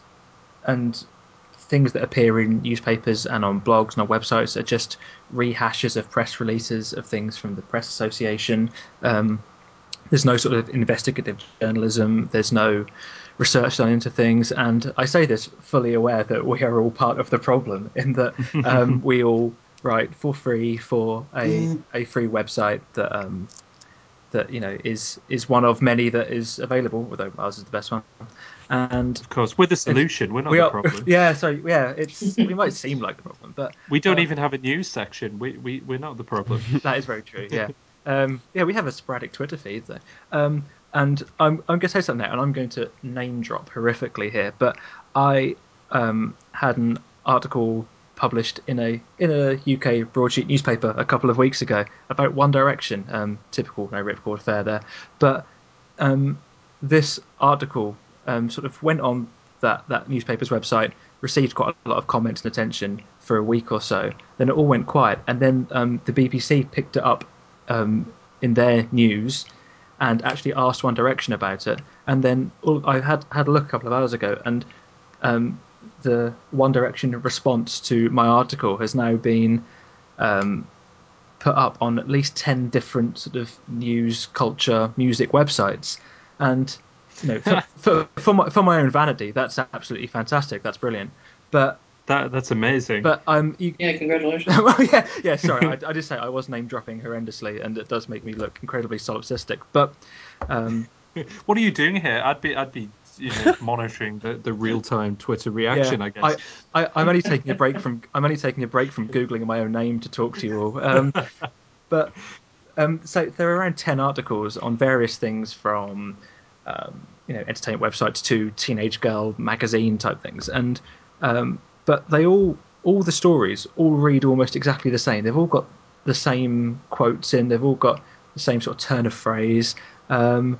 and things that appear in newspapers and on blogs and on websites are just rehashes of press releases of things from the press association. Um, there's no sort of investigative journalism. There's no research done into things, and I say this fully aware that we are all part of the problem in that um, we all write for free for a a free website that um, that you know is is one of many that is available, although ours is the best one. And Of course, we're the solution. We're not we the are, problem. yeah. So yeah, it's we might seem like the problem, but We don't um, even have a news section. We we we're not the problem. that is very true. Yeah, um, yeah. We have a sporadic Twitter feed though, um, and I'm I'm going to say something now, and I'm going to name drop horrifically here, but I um, had an article published in a in a U K broadsheet newspaper a couple of weeks ago about One Direction. Um, typical no ripcord affair there, but um, this article um, sort of went on that, that newspaper's website, received quite a lot of comments and attention for a week or so. Then it all went quiet, and then um, the B B C picked it up um, in their news and actually asked One Direction about it. And then all, I had had a look a couple of hours ago, and um, the One Direction response to my article has now been um, put up on at least ten different sort of news, culture, music websites, and you know, for for, for my for my own vanity, that's absolutely fantastic. That's brilliant. But That that's amazing. but um, you, Yeah, congratulations. well, yeah, yeah. Sorry, I, I did say I was name dropping horrendously, and it does make me look incredibly solipsistic. But um, What are you doing here? I'd be I'd be you know monitoring the, the real time Twitter yeah, reaction. I I, guess. I I'm only taking a break from I'm only taking a break from googling my own name to talk to you all. Um, but Um, so there are around ten articles on various things from, um, you know, entertainment websites to teenage girl magazine type things, and um, but they all, all the stories all read almost exactly the same. They've all got the same quotes in. They've all got the same sort of turn of phrase, um,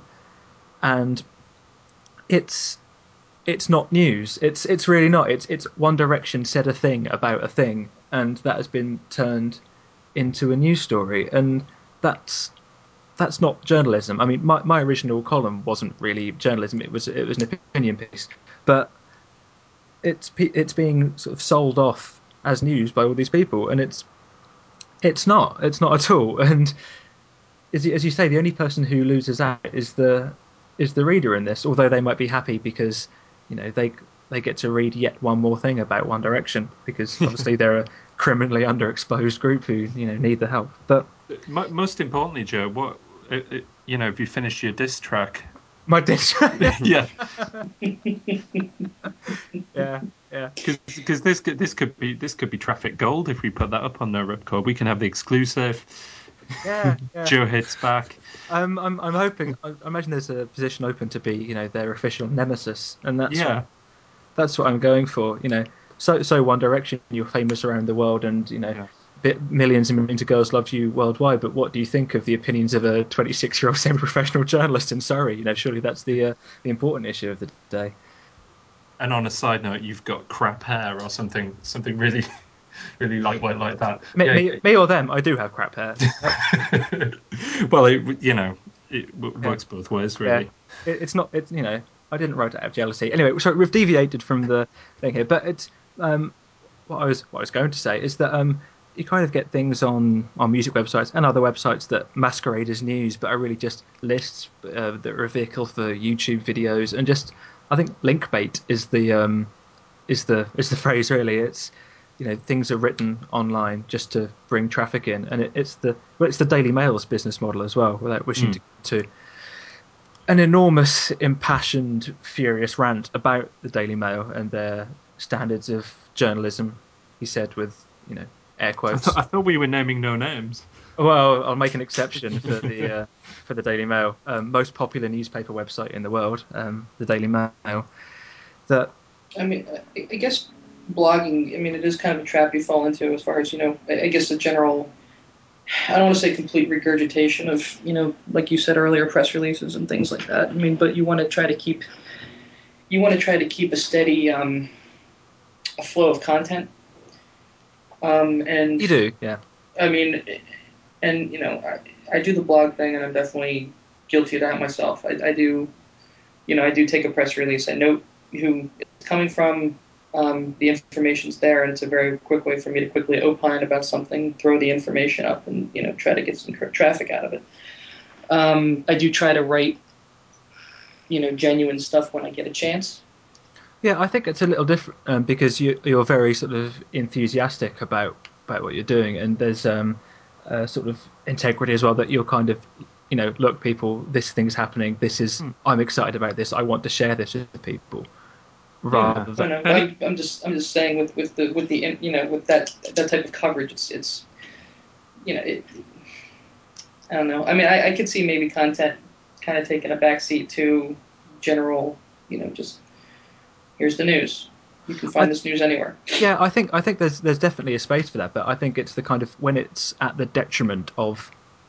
and it's it's not news. It's it's really not. It's it's One Direction said a thing about a thing, and that has been turned into a news story, and that's that's not journalism. I mean, my, my original column wasn't really journalism; it was it was an opinion piece, but it's it's being sort of sold off as news by all these people, and it's it's not it's not at all. And as you, as you say, the only person who loses out is the is the reader in this. Although they might be happy because you know they they get to read yet one more thing about One Direction because obviously they're a criminally underexposed group who you know need the help. But Most importantly, Joe, what it, it, you know, if you finish your diss track, my dish, yeah, yeah, yeah. because this could this could be this could be traffic gold if we put that up on their record. We can have the exclusive. Yeah, yeah. Joe hits back. Um, I'm I'm hoping. I I imagine there's a position open to be, you know, their official nemesis, and that's what Yeah, that's what I'm going for. You know, so so One Direction, you're famous around the world, and you know, yeah. bit, millions and millions of girls love you worldwide. But what do you think of the opinions of a twenty-six year old semi-professional journalist in Surrey? You know, surely that's the uh, the important issue of the day. and on a side note, you've got crap hair or something, something really, really lightweight like that. Me, yeah. me, me or them, I do have crap hair. Well, it, you know, it w- Yeah. works both ways, really. Yeah. It, it's not. It's you know, I didn't write it out of jealousy. Anyway, so we've deviated from the thing here, but it's um, what I was what I was going to say is that um, you kind of get things on on music websites and other websites that masquerade as news, but are really just lists uh, that are a vehicle for YouTube videos, and just I think link bait is the um, is the is the phrase really. It's you know things are written online just to bring traffic in, and it, it's the well, it's the Daily Mail's business model as well. Without wishing Mm. to to an enormous, impassioned, furious rant about the Daily Mail and their standards of journalism. He said with you know air I, quotes. th- I thought we were naming no names. Well, I'll make an exception for the uh, for the Daily Mail, um, most popular newspaper website in the world, um, the Daily Mail. That I mean, I I guess blogging. I mean, it is kind of a trap you fall into as far as you know. I I guess the general. I don't want to say complete regurgitation of you know, like you said earlier, press releases and things like that. I mean, but you want to try to keep you want to try to keep a steady um, a flow of content. Um, and you do, yeah. I mean, and you know, I, I do the blog thing, and I'm definitely guilty of that myself. I, I do, you know, I do take a press release. I note who it's coming from. Um, the information's there, and it's a very quick way for me to quickly opine about something, throw the information up, and you know, try to get some traffic out of it. Um, I do try to write, you know, genuine stuff when I get a chance. Yeah, I think it's a little different um, because you, you're very sort of enthusiastic about about what you're doing, and there's um, uh, sort of integrity as well that you're kind of, you know, look, people, this thing's happening. This is Hmm. I'm excited about this. I want to share this with people. Yeah. Rather No, than no, Any- I'm, I'm just, I'm just saying with, with the, with the, you know, with that, that type of coverage, it's, it's, you know, it, I don't know. I mean, I, I could see maybe content kind of taking a backseat to general, you know, just here's the news. You can find I, this news anywhere. yeah, I think I think there's there's definitely a space for that, but I think it's the kind of when it's at the detriment of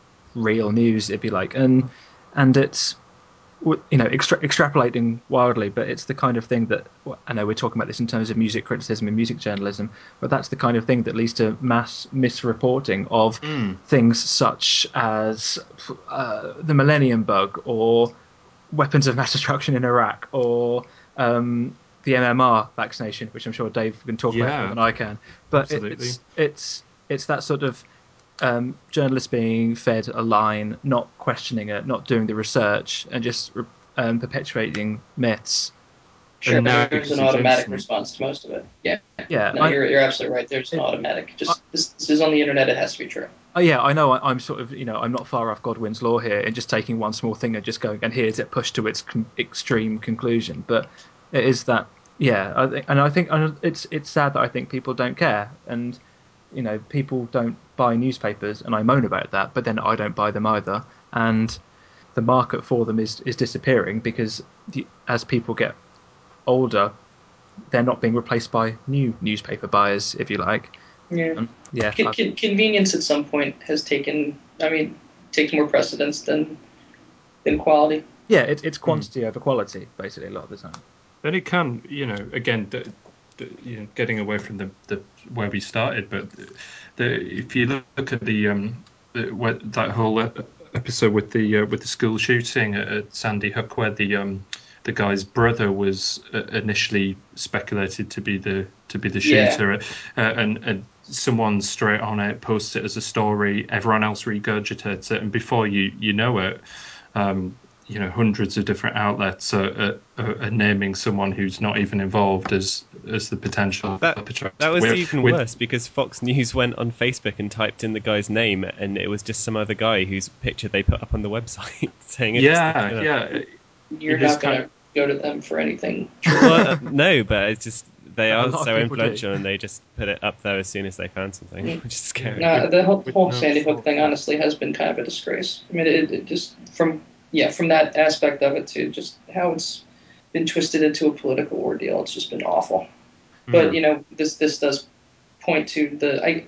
real news, if you like, and and it's you know extra, extrapolating wildly, but it's the kind of thing that well, I know we're talking about this in terms of music criticism and music journalism, but that's the kind of thing that leads to mass misreporting of Mm. things such as uh, the Millennium Bug or weapons of mass destruction in Iraq or um, the M M R vaccination, which I'm sure Dave can talk about more Yeah, than I can. But it, absolutely. it's it's it's that sort of um, journalists being fed a line, not questioning it, not doing the research, and just um, perpetuating myths. Sure, And now there's an because it's automatic instant. response to most of it. Yeah, Yeah, no, I, you're, you're absolutely right. There's an it, automatic. I, Just this, this is on the internet. It has to be true. oh yeah, I know. I, I'm sort of, you know, I'm not far off Godwin's law here, and just taking one small thing and just going, and here's it pushed to its con- extreme conclusion. But it is that, yeah, I think, and I think and it's it's sad that I think people don't care, and you know, people don't buy newspapers, and I moan about that, but then I don't buy them either, and the market for them is is disappearing because the, as people get older, they're not being replaced by new newspaper buyers, if you like. Yeah. Um, yeah, Con- I, con- convenience at some point has taken. I mean, takes more precedence than than quality. yeah, it, it's Mm. quantity over quality, basically, a lot of the time. Then it can, you know, again, the, the, you know, getting away from the, the where we started, but the, if you look at the um the, what, that whole episode with the uh, with the school shooting at, at Sandy Hook, where the um the guy's brother was uh, initially speculated to be the to be the Yeah. shooter, uh, and and someone straight on it posts it as a story. Everyone else regurgitates it, and before you you know it, um, you know, hundreds of different outlets are, are, are naming someone who's not even involved as as the potential That perpetrator. that was With, even with, worse because Fox News went on Facebook and typed in the guy's name, and it was just some other guy whose picture they put up on the website saying it's the yeah, killer. yeah. You're His not going kind to go to them for anything true. Well, uh, no, but it's just they A are lot of so people do. influential, and they just put it up there as soon as they found something, Mm. which is scary. No, the whole, with whole no Sandy Hook thought. thing, honestly, has been kind of a disgrace. I mean, it, it just from yeah, from that aspect of it to just how it's been twisted into a political ordeal. It's just been awful. But Mm. you know, this this does point to the I.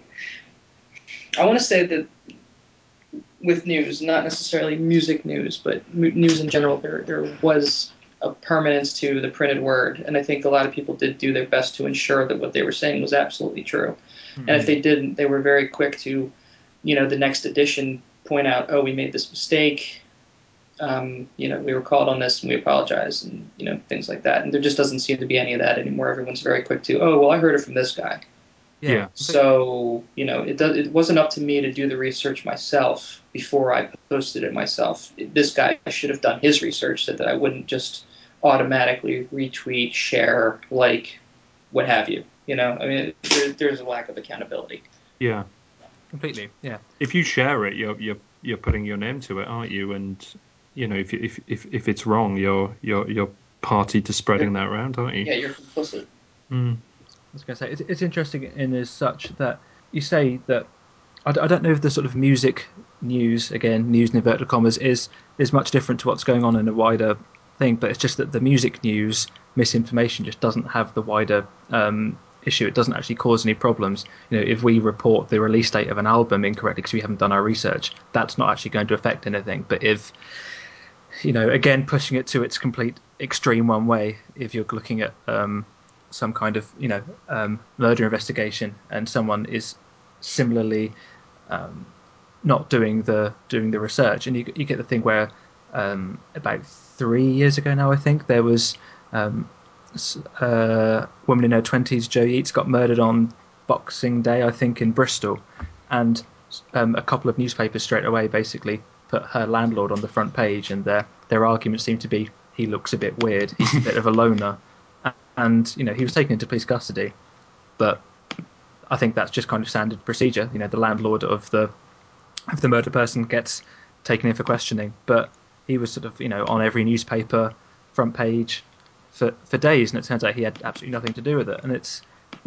I want to say that with news, not necessarily music news, but mu- news in general, there there was of permanence to the printed word. And I think a lot of people did do their best to ensure that what they were saying was absolutely true. Mm-hmm. And if they didn't, they were very quick to, you know, the next edition point out, oh, we made this mistake. Um, you know, we were called on this and we apologize, and, you know, things like that. And there just doesn't seem to be any of that anymore. Everyone's very quick to, oh, well, I heard it from this guy. Yeah. So, you know, it does, it wasn't up to me to do the research myself before I posted it myself. This guy should have done his research so that I wouldn't just automatically retweet, share, like, what have you. You know, I mean, there, there's a lack of accountability. Yeah. Completely, yeah. If you share it, you're you're you're putting your name to it, aren't you? And you know, if if if if it's wrong, you're you're you're party to spreading you're, that around, aren't you? Yeah, you're complicit. Mm. I was going to say it's, it's interesting in as such that you say that I, I don't know if the sort of music news, again, news in inverted commas, is is much different to what's going on in a wider thing, but it's just that the music news misinformation just doesn't have the wider um, issue. It doesn't actually cause any problems. You know, if we report the release date of an album incorrectly because we haven't done our research, that's not actually going to affect anything. But if, you know, again, pushing it to its complete extreme one way, if you're looking at um, some kind of, you know, um, murder investigation and someone is similarly um, not doing the doing the research, and you you get the thing where um, about three years ago now, I think there was um, a woman in her twenties, Jo Yeats, got murdered on Boxing Day, I think, in Bristol, and um, a couple of newspapers straight away basically put her landlord on the front page, and their their argument seemed to be he looks a bit weird, he's a bit of a loner, and you know he was taken into police custody, but I think that's just kind of standard procedure. You know, the landlord of the of the murder person gets taken in for questioning, but he was sort of, you know, on every newspaper front page for for days, and it turns out he had absolutely nothing to do with it. And it's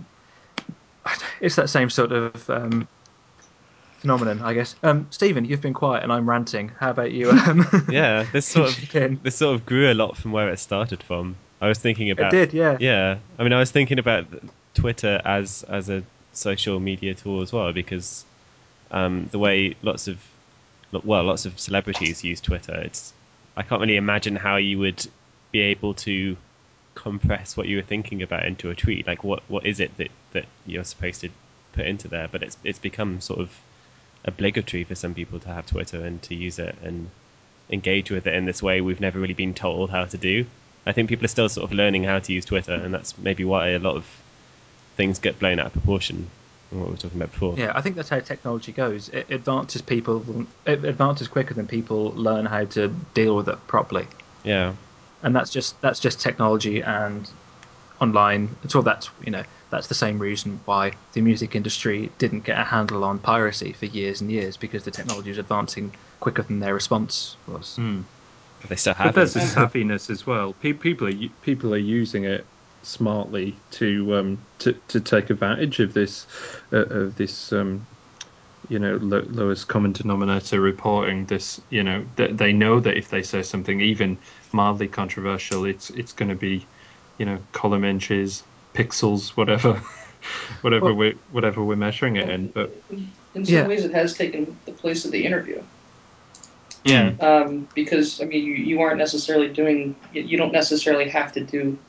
it's that same sort of um, phenomenon, I guess. Um, Stephen, you've been quiet and I'm ranting. How about you? Um, yeah, this sort of this sort of grew a lot from where it started from. I was thinking about it did, yeah, yeah. I mean, I was thinking about Twitter as as a social media tool as well, because um, the way lots of well, lots of celebrities use Twitter. It's I can't really imagine how you would be able to compress what you were thinking about into a tweet. Like, what, what is it that, that you're supposed to put into there? But it's it's become sort of obligatory for some people to have Twitter and to use it and engage with it in this way we've never really been told how to do. I think people are still sort of learning how to use Twitter, and that's maybe why a lot of things get blown out of proportion. What we were talking about before. Yeah, I think that's how technology goes. It advances people. It advances quicker than people learn how to deal with it properly. Yeah, and that's just that's just technology and online. It's all that's you know that's the same reason why the music industry didn't get a handle on piracy for years and years, because the technology was advancing quicker than their response was. Mm. But they still But have. there's a savviness as well. Pe- people are people are using it smartly to um, to to take advantage of this uh, of this um, you know lo- lowest common denominator reporting. This you know that they know that if they say something even mildly controversial, it's it's going to be you know column inches, pixels, whatever whatever Well, we whatever we're measuring it in. But in some yeah. ways, it has taken the place of the interview. Yeah. Um, because I mean, you, you aren't necessarily doing. You don't necessarily have to do.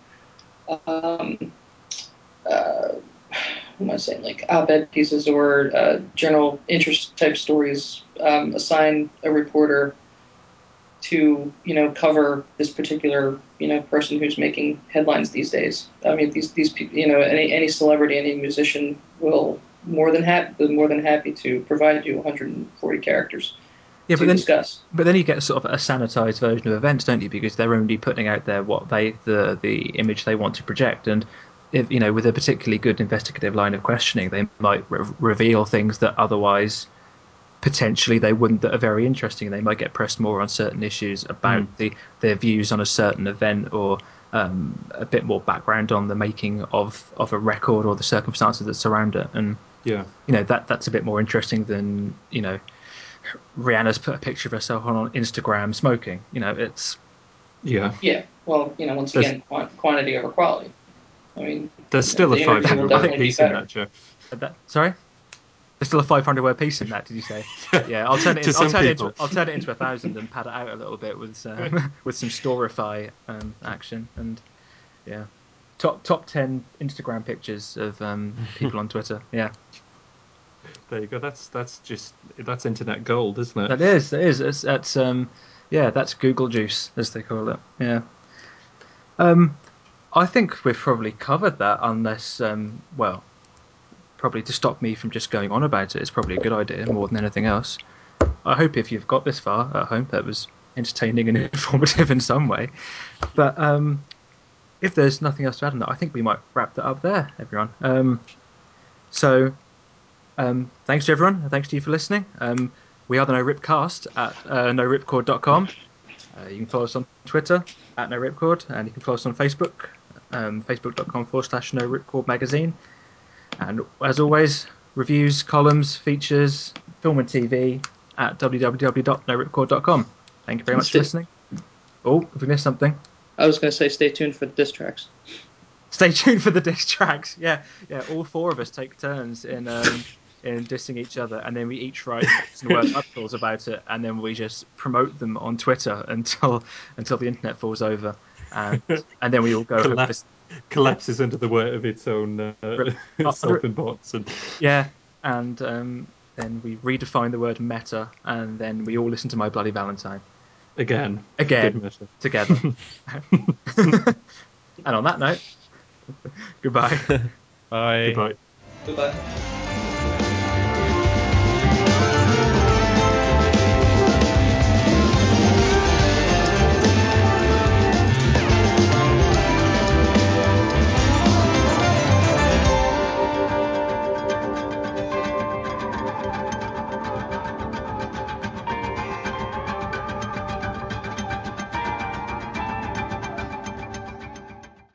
Um, uh, what am I saying? Like op-ed pieces or uh, general interest type stories. Um, assign a reporter to you know cover this particular you know person who's making headlines these days. I mean, these these people. You know, any any celebrity, any musician will more than happy more than happy to provide you one hundred forty characters. Yeah, to but then, discuss. But then you get sort of a sanitized version of events, don't you? Because they're only putting out there what they the the image they want to project, and if you know, with a particularly good investigative line of questioning, they might re- reveal things that otherwise potentially they wouldn't, that are very interesting. They might get pressed more on certain issues about mm. the their views on a certain event, or um, a bit more background on the making of of a record or the circumstances that surround it, and yeah, you know that that's a bit more interesting than you know. Rihanna's put a picture of herself on Instagram smoking. You know, it's yeah, yeah. Well, you know, once there's, again, quant- quantity over quality. I mean, there's still know, a the five interview will hundred word definitely be piece in better. that, Jeff. that, sorry. There's still a five hundred word piece in that. Did you say? Yeah, I'll turn it. To In, I'll some turn it people. into. I'll turn it into a thousand and pad it out a little bit with um, with some Storify um, action and yeah, top top ten Instagram pictures of um, people on Twitter. Yeah, There you go. That's that's just that's internet gold, isn't it? that is. That is. It's, that's um, yeah, that's Google juice as they call it. Yeah. Um, I think we've probably covered that, unless um, well. Probably to stop me from just going on about it is probably a good idea more than anything else. I hope if you've got this far at home that was entertaining and informative in some way. But um, if there's nothing else to add on that, I think we might wrap that up there, everyone. Um, so um, thanks to everyone. And thanks to you for listening. Um, we are the No Ripcast at uh, no ripcord dot com. Uh, you can follow us on Twitter at No Ripcord, and you can follow us on Facebook, um, facebook.com forward slash No Ripcord Magazine. And as always, reviews, columns, features, film and T V at w w w dot no ripcord dot com. Thank you very much Stay- for listening. Oh, if we missed something, I was going to say, stay tuned for the diss tracks. stay tuned for the diss tracks. Yeah, yeah. All four of us take turns in um, in dissing each other, and then we each write some word articles about it, and then we just promote them on Twitter until until the internet falls over, and and then we all go. Collapse, collapses under the weight of its own uh, uh, self-importance. And Yeah, and um, then we redefine the word meta, and then we all listen to My Bloody Valentine again, again good measure. together. And on that note, goodbye. Bye. Goodbye. Goodbye.